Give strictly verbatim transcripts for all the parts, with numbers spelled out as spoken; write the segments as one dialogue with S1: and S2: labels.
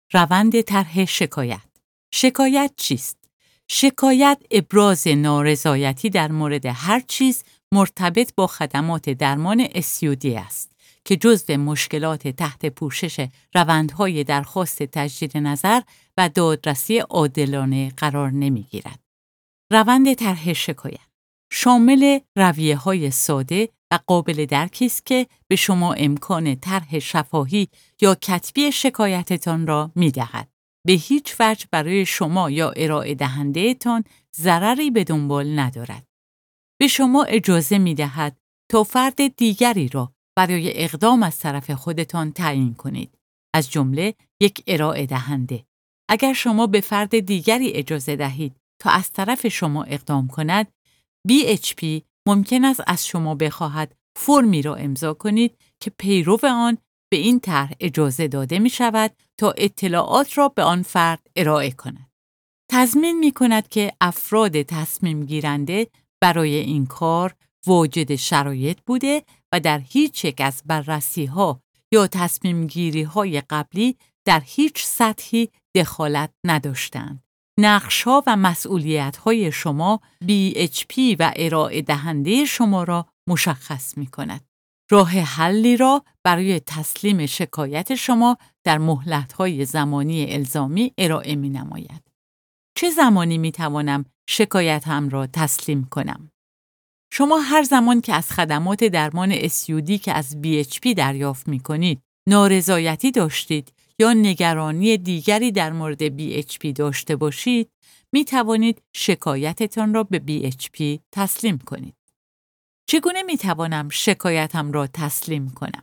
S1: روند طرح شکایت. شکایت چیست؟ شکایت ابراز نارضایتی در مورد هر چیز مرتبط با خدمات درمان اس یو دی است که جزو مشکلات تحت پوشش روندهای درخواست تجدید نظر و دادرسی عادلانه قرار نمی‌گیرد. روند طرح شکایت شامل رویه‌های ساده و قابل درکی است که به شما امکان طرح شفاهی یا کتبی شکایتتان را می‌دهد. به هیچ وجه برای شما یا ارائه دهنده تان ضرری به دنبال ندارد. به شما اجازه می‌دهد تا فرد دیگری را برای اقدام از طرف خودتان تعیین کنید، از جمله یک ارائه دهنده. اگر شما به فرد دیگری اجازه دهید تا از طرف شما اقدام کند، بی اچ پی ممکن است از شما بخواهد فرمی را امضا کنید که پیرو آن به این طرح اجازه داده می شود تا اطلاعات را به آن فرد ارائه کند. تضمین می کند که افراد تصمیم گیرنده برای این کار واجد شرایط بوده و در هیچ یک از بررسی ها یا تصمیم گیری های قبلی در هیچ سطحی دخالت نداشتند. نقش‌ها و مسئولیت‌های شما بی اچ پی و ارائه دهنده شما را مشخص می‌کند. راه حلی را برای تسلیم شکایت شما در مهلت‌های زمانی الزامی ارائه می‌نماید. چه زمانی می‌توانم شکایتم را تسلیم کنم؟ شما هر زمان که از خدمات درمان اس یو دی که از بی اچ پی دریافت می‌کنید، نارضایتی داشتید یا نگرانی دیگری در مورد بی اچ پی داشته باشید، می توانید شکایتتان را به بی اچ پی تسلیم کنید. چگونه می توانم شکایتم را تسلیم کنم؟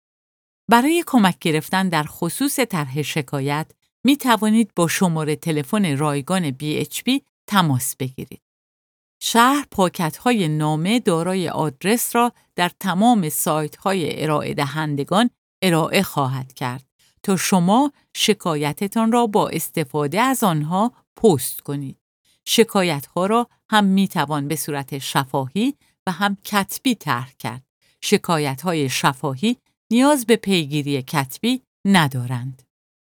S1: برای کمک گرفتن در خصوص طرح شکایت، می توانید با شماره تلفن رایگان بی اچ پی تماس بگیرید. شرح پاکت‌های نامه دارای آدرس را در تمام سایت‌های ارائه دهندگان ارائه خواهد کرد تا شما شکایتتان را با استفاده از آنها پست کنید. شکایت‌ها را هم می‌توان به صورت شفاهی و هم کتبی طرح کرد. شکایت‌های شفاهی نیاز به پیگیری کتبی ندارند.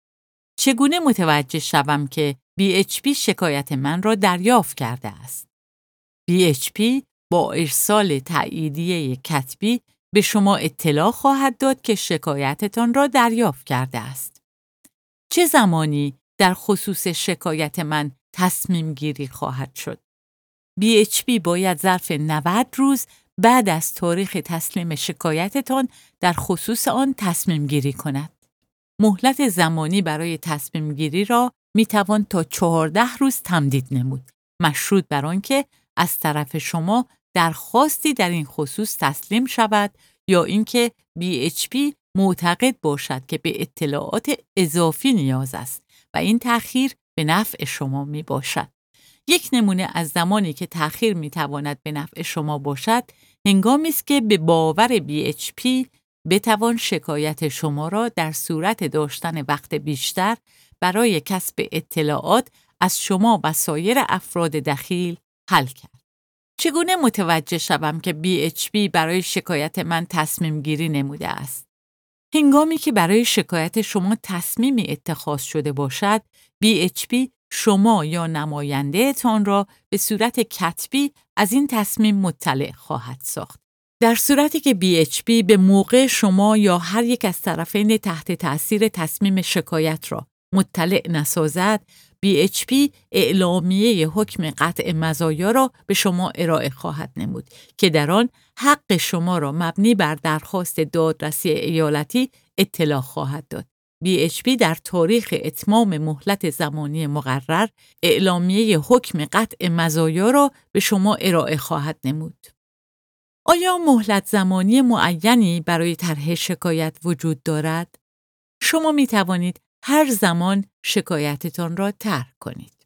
S1: چگونه متوجه شوم که بی اچ پی شکایت من را دریافت کرده است؟ بی اچ پی با ارسال تاییدیه کتبی به شما اطلاع خواهد داد که شکایتتان را دریافت کرده است. چه زمانی در خصوص شکایت من تصمیم گیری خواهد شد؟ بی اچ پی باید ظرف نود روز بعد از تاریخ تسلیم شکایتتان در خصوص آن تصمیم گیری کند. مهلت زمانی برای تصمیم گیری را می توان تا چهارده روز تمدید نمود، مشروط بر آنکه از طرف شما درخواستی در این خصوص تسلیم شود یا اینکه بی اچ پی معتقد باشد که به اطلاعات اضافی نیاز است و این تأخیر به نفع شما می باشد. یک نمونه از زمانی که تأخیر می تواند به نفع شما باشد، هنگامی است که به باور بی اچ پی بتوان شکایت شما را در صورت داشتن وقت بیشتر برای کسب اطلاعات از شما و سایر افراد دخیل حل کرد. چگونه متوجه شوم که بی اچ پی برای شکایت من تصمیم گیری نموده است؟ هنگامی که برای شکایت شما تصمیمی اتخاذ شده باشد، بی اچ پی شما یا نماینده تان را به صورت کتبی از این تصمیم مطلع خواهد ساخت. در صورتی که بی اچ پی به موقع شما یا هر یک از طرفین تحت تأثیر تصمیم شکایت را مطلع نسازد، بی اچ پی اعلامیه حکم قطع مزایا را به شما ارائه خواهد نمود که در آن حق شما را مبنی بر درخواست دادرسی ایالتی اطلاع خواهد داد. بی اچ پی در تاریخ اتمام مهلت زمانی مقرر اعلامیه حکم قطع مزایا را به شما ارائه خواهد نمود. آیا مهلت زمانی معینی برای طرح شکایت وجود دارد؟ شما می توانید هر زمان شکایتتان را طرح کنید.